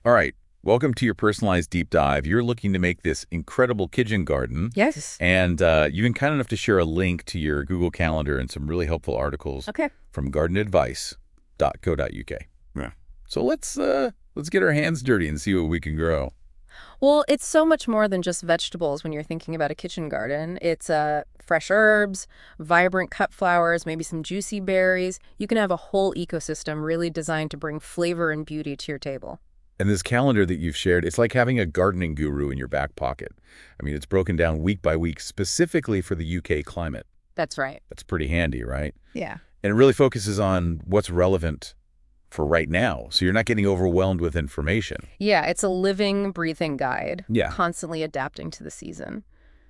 All right. Welcome to your personalized deep dive. You're looking to make this incredible kitchen garden, Yes. and you've been kind enough to share a link to your Google Calendar and some really helpful articles Okay. from gardenadvice.co.uk. Yeah. So let's get our hands dirty and see what we can grow. Well, it's so much more than just vegetables when you're thinking about a kitchen garden. It's fresh herbs, vibrant cut flowers, maybe some juicy berries. You can have a whole ecosystem really designed to bring flavor and beauty to your table. And this calendar that you've shared, it's like having a gardening guru in your back pocket. I mean, it's broken down week by week specifically for the UK climate. That's right. That's pretty handy, right? Yeah. And it really focuses on what's relevant for right now, so you're not getting overwhelmed with information. Yeah, it's a living, breathing guide, Yeah. constantly adapting to the season.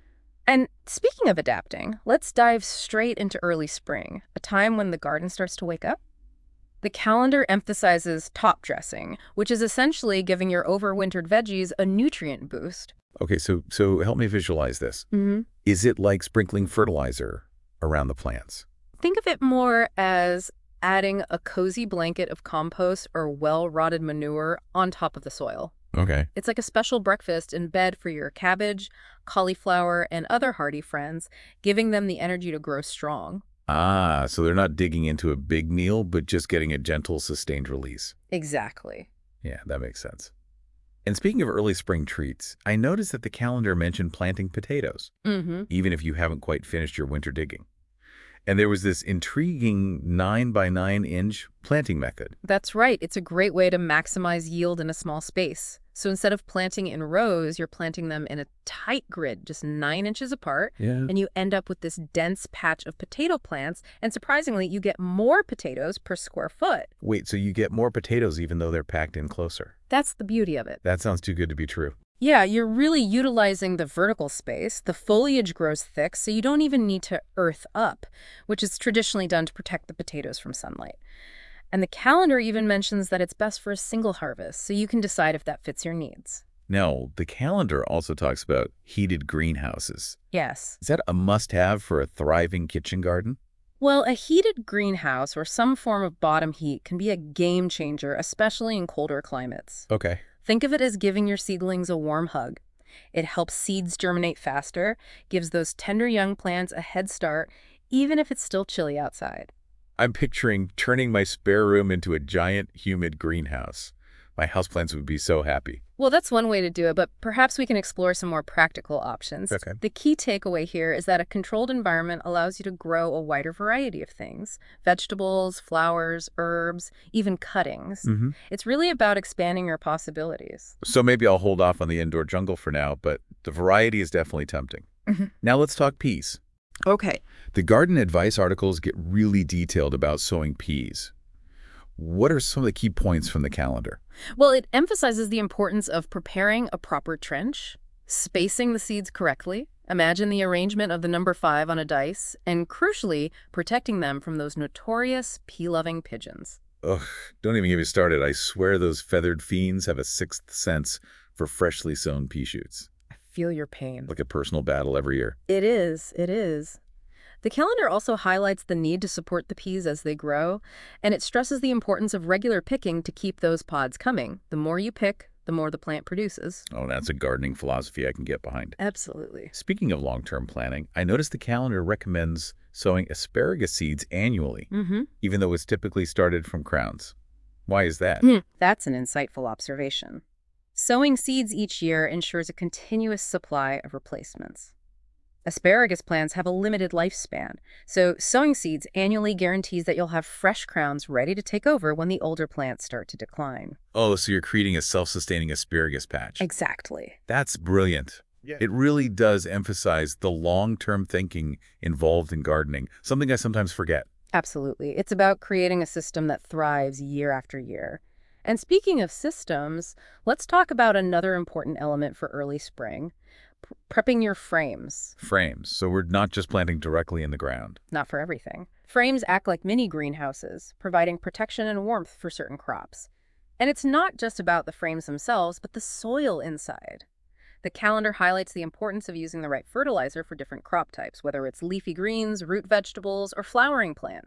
And speaking of adapting, let's dive straight into early spring, a time when the garden starts to wake up. The calendar emphasizes top dressing, which is essentially giving your overwintered veggies a nutrient boost. Okay, so help me visualize this. hmm Is it like sprinkling fertilizer around the plants? Think of it more as adding a cozy blanket of compost or well-rotted manure on top of the soil. Okay. It's like a special breakfast in bed for your cabbage, cauliflower, and other hardy friends, giving them the energy to grow strong. Ah, so they're not digging into a big meal, but just getting a gentle, sustained release. Exactly. Yeah, that makes sense. And speaking of early spring treats, I noticed that the calendar mentioned planting potatoes, Mm-hmm. even if you haven't quite finished your winter digging. And there was this intriguing 9 by 9 inch planting method. That's right. It's a great way to maximize yield in a small space. So instead of planting in rows, you're planting them in a tight grid, just 9 inches apart, Yeah. and you end up with this dense patch of potato plants, and surprisingly, you get more potatoes per square foot. Wait, so you get more potatoes even though they're packed in closer? That's the beauty of it. That sounds too good to be true. Yeah, you're really utilizing the vertical space. The foliage grows thick, so you don't even need to earth up, which is traditionally done to protect the potatoes from sunlight. And the calendar even mentions that it's best for a single harvest, so you can decide if that fits your needs. Now, the calendar also talks about heated greenhouses. Yes. Is that a must-have for a thriving kitchen garden? Well, a heated greenhouse or some form of bottom heat can be a game changer, especially in colder climates. Okay. Think of it as giving your seedlings a warm hug. It helps seeds germinate faster, gives those tender young plants a head start, even if it's still chilly outside. I'm picturing turning my spare room into a giant, humid greenhouse. My houseplants would be so happy. Well, that's one way to do it, but perhaps we can explore some more practical options. Okay. The key takeaway here is that a controlled environment allows you to grow a wider variety of things: vegetables, flowers, herbs, even cuttings. Mm-hmm. It's really about expanding your possibilities. So maybe I'll hold off on the indoor jungle for now, but the variety is definitely tempting. Mhm. Now let's talk peas. Okay. The garden advice articles get really detailed about sowing peas. What are some of the key points from the calendar? Well, it emphasizes the importance of preparing a proper trench, spacing the seeds correctly, imagine the arrangement of the number 5 on a dice, and crucially, protecting them from those notorious pea-loving pigeons. Ugh, don't even get me started. I swear those feathered fiends have a sixth sense for freshly sown pea shoots. I feel your pain. Like a personal battle every year. It is, it is. The calendar also highlights the need to support the peas as they grow, and it stresses the importance of regular picking to keep those pods coming. The more you pick, the more the plant produces. Oh, that's a gardening philosophy I can get behind. Absolutely. Speaking of long-term planning, I noticed the calendar recommends sowing asparagus seeds annually, Mm-hmm. even though it's typically started from crowns. Why is that? That's an insightful observation. Sowing seeds each year ensures a continuous supply of replacements. Asparagus plants have a limited lifespan, so sowing seeds annually guarantees that you'll have fresh crowns ready to take over when the older plants start to decline. Oh, so you're creating a self-sustaining asparagus patch. Exactly. That's brilliant. Yeah. It really does emphasize the long-term thinking involved in gardening, something I sometimes forget. Absolutely. It's about creating a system that thrives year after year. And speaking of systems, let's talk about another important element for early spring: prepping your frames. Frames, so we're not just planting directly in the ground. Not for everything. Frames act like mini greenhouses, providing protection and warmth for certain crops. And it's not just about the frames themselves, but the soil inside. The calendar highlights the importance of using the right fertilizer for different crop types, whether it's leafy greens, root vegetables, or flowering plants.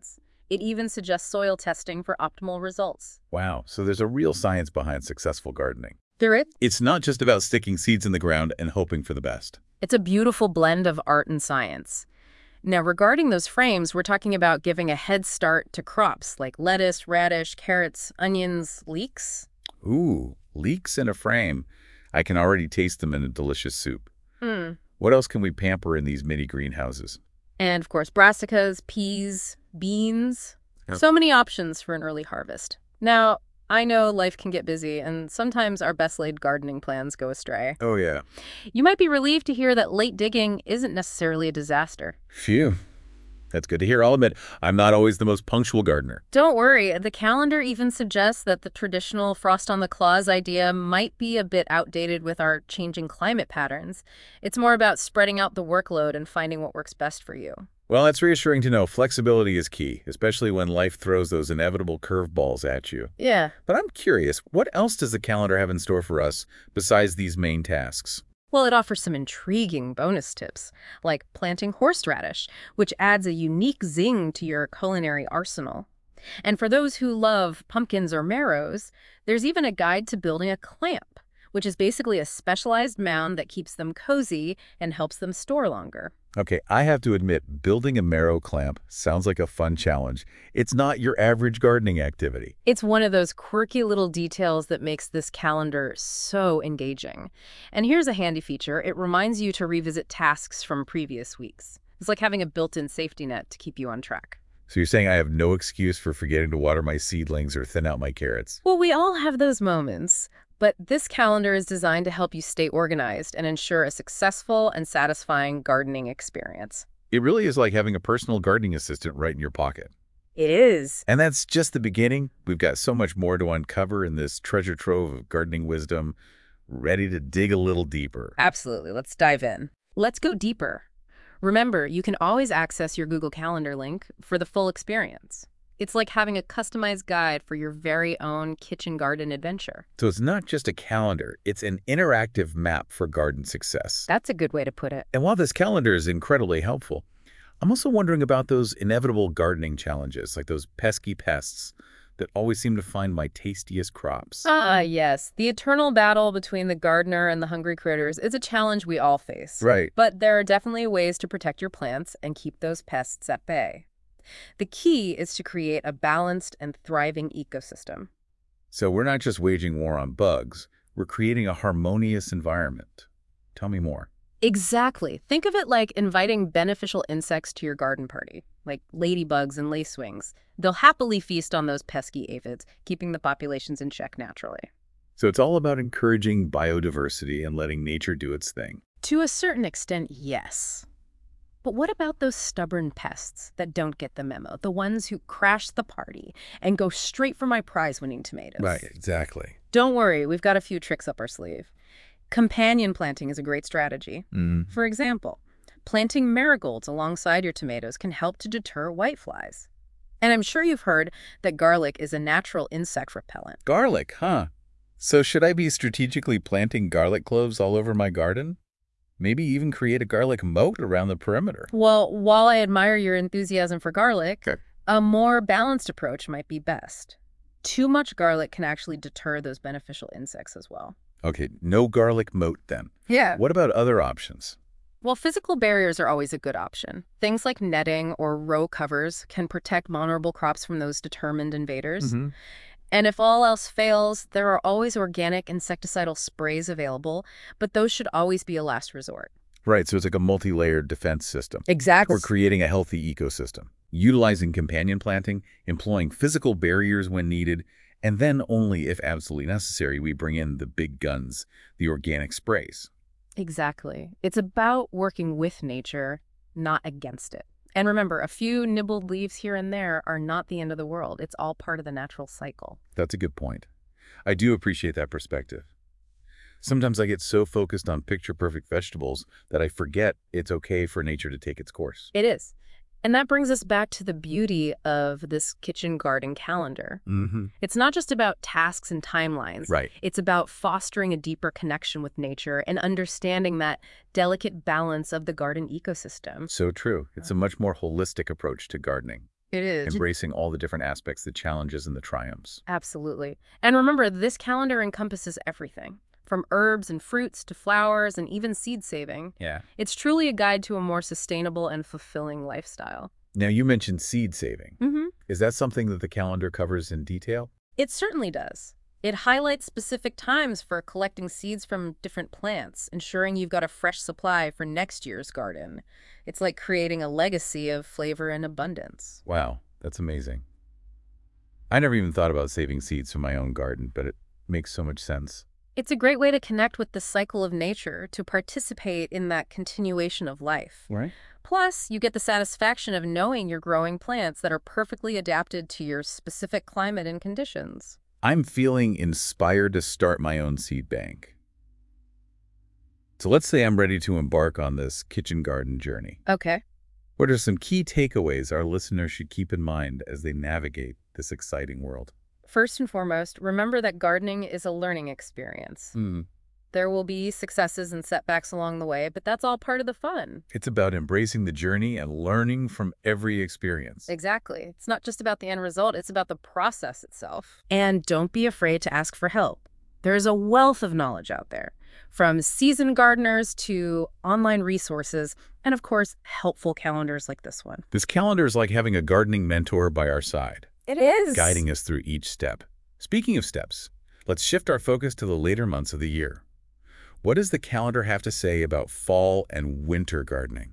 It even suggests soil testing for optimal results. Wow, so there's a real science behind successful gardening. There is. It's not just about sticking seeds in the ground and hoping for the best. It's a beautiful blend of art and science. Now, regarding those frames, we're talking about giving a head start to crops like lettuce, radish, carrots, onions, leeks. Ooh, leeks in a frame. I can already taste them in a delicious soup. Hmm. What else can we pamper in these mini greenhouses? And, of course, brassicas, peas, beans. Yep. So many options for an early harvest. Now, I know life can get busy, and sometimes our best-laid gardening plans go astray. Oh, yeah. You might be relieved to hear that late digging isn't necessarily a disaster. Phew. That's good to hear. I'll admit, I'm not always the most punctual gardener. Don't worry, the calendar even suggests that the traditional frost on the claws idea might be a bit outdated with our changing climate patterns. It's more about spreading out the workload and finding what works best for you. Well, that's reassuring to know. Flexibility is key, especially when life throws those inevitable curveballs at you. Yeah. But I'm curious, what else does the calendar have in store for us besides these main tasks? Well, it offers some intriguing bonus tips, like planting horseradish, which adds a unique zing to your culinary arsenal. And for those who love pumpkins or marrows, there's even a guide to building a clamp, which is basically a specialized mound that keeps them cozy and helps them store longer. Okay, I have to admit, building a marrow clamp sounds like a fun challenge. It's not your average gardening activity. It's one of those quirky little details that makes this calendar so engaging. And here's a handy feature. It reminds you to revisit tasks from previous weeks. It's like having a built-in safety net to keep you on track. So you're saying I have no excuse for forgetting to water my seedlings or thin out my carrots? Well, we all have those moments, but this calendar is designed to help you stay organized and ensure a successful and satisfying gardening experience. It really is like having a personal gardening assistant right in your pocket. It is. And that's just the beginning. We've got so much more to uncover in this treasure trove of gardening wisdom, ready to dig a little deeper. Absolutely. Let's dive in. Let's go deeper. Remember, you can always access your Google Calendar link for the full experience. It's like having a customized guide for your very own kitchen garden adventure. So it's not just a calendar, it's an interactive map for garden success. That's a good way to put it. And while this calendar is incredibly helpful, I'm also wondering about those inevitable gardening challenges, like those pesky pests that always seem to find my tastiest crops. Ah, yes. The eternal battle between the gardener and the hungry critters is a challenge we all face. Right. But there are definitely ways to protect your plants and keep those pests at bay. The key is to create a balanced and thriving ecosystem. So we're not just waging war on bugs, we're creating a harmonious environment. Tell me more. Exactly. Think of it like inviting beneficial insects to your garden party, like ladybugs and lacewings. They'll happily feast on those pesky aphids, keeping the populations in check naturally. So it's all about encouraging biodiversity and letting nature do its thing. To a certain extent, yes. But what about those stubborn pests that don't get the memo? The ones who crash the party and go straight for my prize-winning tomatoes. Right, exactly. Don't worry, we've got a few tricks up our sleeve. Companion planting is a great strategy. For example, planting marigolds alongside your tomatoes can help to deter whiteflies. And I'm sure you've heard that garlic is a natural insect repellent. Garlic, huh? So should I be strategically planting garlic cloves all over my garden? Maybe even create a garlic moat around the perimeter. Well, while I admire your enthusiasm for garlic, Okay. a more balanced approach might be best. Too much garlic can actually deter those beneficial insects as well. Okay, no garlic moat then. Yeah. What about other options? Well, physical barriers are always a good option. Things like netting or row covers can protect vulnerable crops from those determined invaders. And if all else fails, there are always organic insecticidal sprays available, but those should always be a last resort. Right, so it's like a multi-layered defense system. Exactly. We're creating a healthy ecosystem, utilizing companion planting, employing physical barriers when needed, and then only if absolutely necessary, we bring in the big guns, the organic sprays. Exactly. It's about working with nature, not against it. And remember, a few nibbled leaves here and there are not the end of the world. It's all part of the natural cycle. That's a good point. I do appreciate that perspective. Sometimes I get so focused on picture-perfect vegetables that I forget it's okay for nature to take its course. It is. And that brings us back to the beauty of this kitchen garden calendar. It's not just about tasks and timelines. Right. It's about fostering a deeper connection with nature and understanding that delicate balance of the garden ecosystem. So true. It's a much more holistic approach to gardening. It is. embracing all the different aspects, the challenges and the triumphs. Absolutely. And remember, this calendar encompasses everything, from herbs and fruits to flowers and even seed saving. Yeah. It's truly a guide to a more sustainable and fulfilling lifestyle. Now, you mentioned seed saving. Mm-hmm. Is that something that the calendar covers in detail? It certainly does. It highlights specific times for collecting seeds from different plants, ensuring you've got a fresh supply for next year's garden. It's like creating a legacy of flavor and abundance. Wow, that's amazing. I never even thought about saving seeds from my own garden, but it makes so much sense. It's a great way to connect with the cycle of nature, to participate in that continuation of life. Right. Plus, you get the satisfaction of knowing you're growing plants that are perfectly adapted to your specific climate and conditions. I'm feeling inspired to start my own seed bank. So let's say I'm ready to embark on this kitchen garden journey. Okay. What are some key takeaways our listeners should keep in mind as they navigate this exciting world? First and foremost, remember that gardening is a learning experience. There will be successes and setbacks along the way, but that's all part of the fun. It's about embracing the journey and learning from every experience. Exactly. It's not just about the end result, it's about the process itself. And don't be afraid to ask for help. There's a wealth of knowledge out there, from seasoned gardeners to online resources, and of course, helpful calendars like this one. This calendar is like having a gardening mentor by our side, It is. guiding us through each step. Speaking of steps, let's shift our focus to the later months of the year. What does the calendar have to say about fall and winter gardening?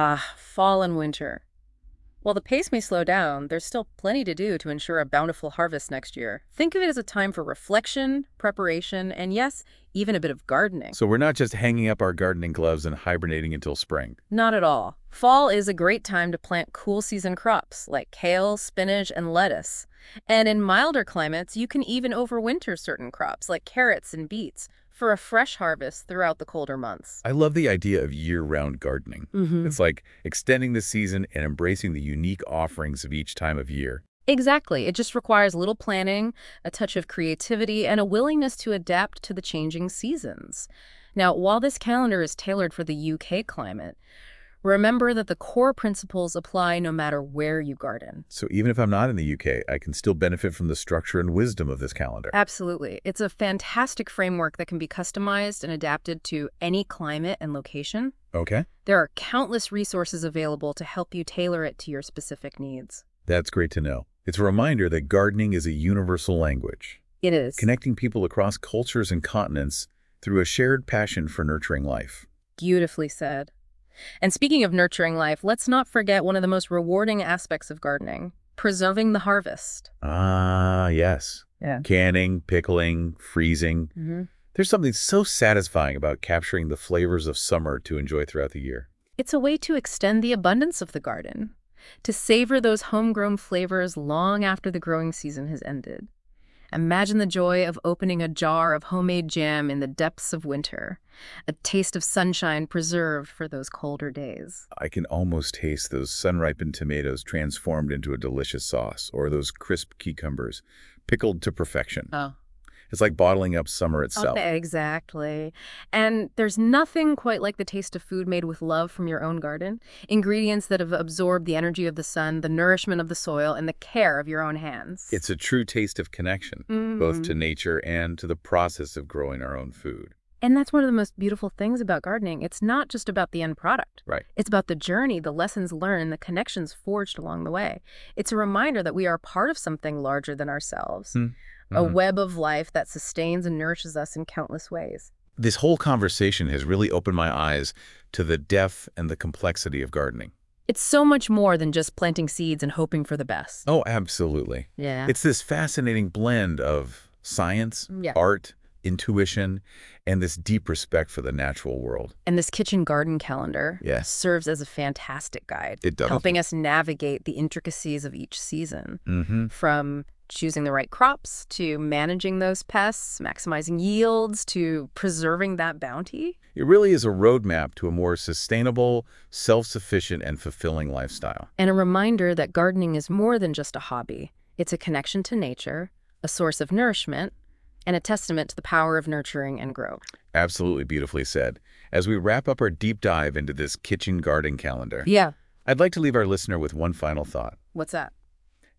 Fall and winter. While the pace may slow down, there's still plenty to do to ensure a bountiful harvest next year. Think of it as a time for reflection, preparation, and yes, even a bit of gardening. So we're not just hanging up our gardening gloves and hibernating until spring. Not at all. Fall is a great time to plant cool season crops like kale, spinach, and lettuce. And in milder climates, you can even overwinter certain crops like carrots and beets for a fresh harvest throughout the colder months. I love the idea of year-round gardening. It's like extending the season and embracing the unique offerings of each time of year. Exactly. It just requires little planning, a touch of creativity, and a willingness to adapt to the changing seasons. Now, while this calendar is tailored for the UK climate, remember that the core principles apply no matter where you garden. So even if I'm not in the UK, I can still benefit from the structure and wisdom of this calendar. Absolutely. It's a fantastic framework that can be customized and adapted to any climate and location. Okay. There are countless resources available to help you tailor it to your specific needs. That's great to know. It's a reminder that gardening is a universal language, It is. connecting people across cultures and continents through a shared passion for nurturing life. Beautifully said. And speaking of nurturing life, let's not forget one of the most rewarding aspects of gardening, preserving the harvest. Ah, yes. Yeah. Canning, pickling, freezing. There's something so satisfying about capturing the flavors of summer to enjoy throughout the year. It's a way to extend the abundance of the garden, to savor those homegrown flavors long after the growing season has ended. Imagine the joy of opening a jar of homemade jam in the depths of winter, a taste of sunshine preserved for those colder days. I can almost taste those sun-ripened tomatoes transformed into a delicious sauce, or those crisp cucumbers pickled to perfection. Oh. It's like bottling up summer itself. Okay, exactly. And there's nothing quite like the taste of food made with love from your own garden. Ingredients that have absorbed the energy of the sun, the nourishment of the soil, and the care of your own hands. It's a true taste of connection, both to nature and to the process of growing our own food. And that's one of the most beautiful things about gardening. It's not just about the end product. Right. It's about the journey, the lessons learned, the connections forged along the way. It's a reminder that we are part of something larger than ourselves, a web of life that sustains and nourishes us in countless ways. This whole conversation has really opened my eyes to the depth and the complexity of gardening. It's so much more than just planting seeds and hoping for the best. Oh, absolutely. Yeah. It's this fascinating blend of science, Yeah. art, intuition, and this deep respect for the natural world. And this kitchen garden calendar Yes. serves as a fantastic guide, It does. helping us navigate the intricacies of each season, from choosing the right crops to managing those pests, maximizing yields to preserving that bounty. It really is a roadmap to a more sustainable, self-sufficient, and fulfilling lifestyle. And a reminder that gardening is more than just a hobby. It's a connection to nature, a source of nourishment, and a testament to the power of nurturing and growth. Absolutely beautifully said. As we wrap up our deep dive into this kitchen garden calendar, Yeah. I'd like to leave our listener with one final thought. What's that?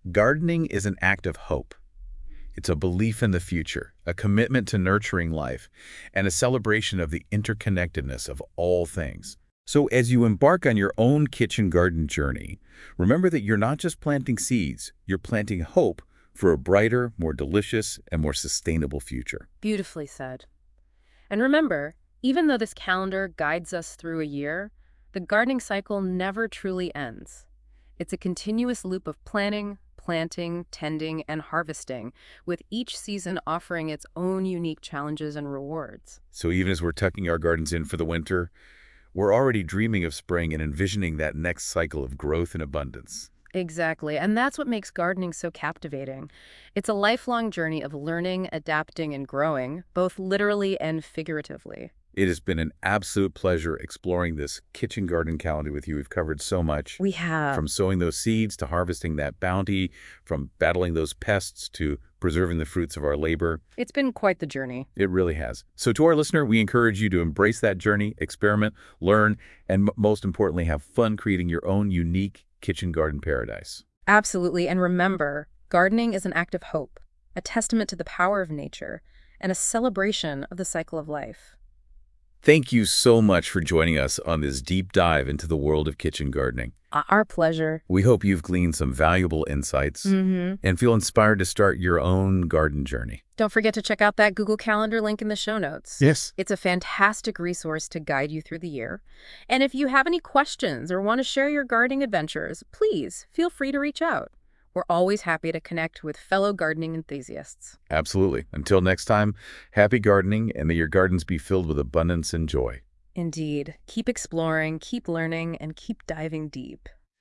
Gardening is an act of hope. It's a belief in the future, a commitment to nurturing life, and a celebration of the interconnectedness of all things. So as you embark on your own kitchen garden journey, remember that you're not just planting seeds, you're planting hope for a brighter, more delicious, and more sustainable future. Beautifully said. And remember, even though this calendar guides us through a year, the gardening cycle never truly ends. It's a continuous loop of planning, planting, tending, and harvesting, with each season offering its own unique challenges and rewards. So even as we're tucking our gardens in for the winter, we're already dreaming of spring and envisioning that next cycle of growth and abundance. Exactly, and that's what makes gardening so captivating. It's a lifelong journey of learning, adapting, and growing, both literally and figuratively. It has been an absolute pleasure exploring this kitchen garden calendar with you. We've covered so much. We have. From sowing those seeds to harvesting that bounty, from battling those pests to preserving the fruits of our labor. It's been quite the journey. It really has. So to our listener, we encourage you to embrace that journey, experiment, learn, and most importantly, have fun creating your own unique kitchen garden paradise. Absolutely, and remember, gardening is an act of hope, a testament to the power of nature, and a celebration of the cycle of life. Thank you so much for joining us on this deep dive into the world of kitchen gardening. Our pleasure. We hope you've gleaned some valuable insights and feel inspired to start your own garden journey. Don't forget to check out that Google Calendar link in the show notes. Yes. It's a fantastic resource to guide you through the year. And if you have any questions or want to share your gardening adventures, please feel free to reach out. We're always happy to connect with fellow gardening enthusiasts. Absolutely. Until next time, happy gardening, and may your gardens be filled with abundance and joy. Indeed. Keep exploring, keep learning, and keep diving deep.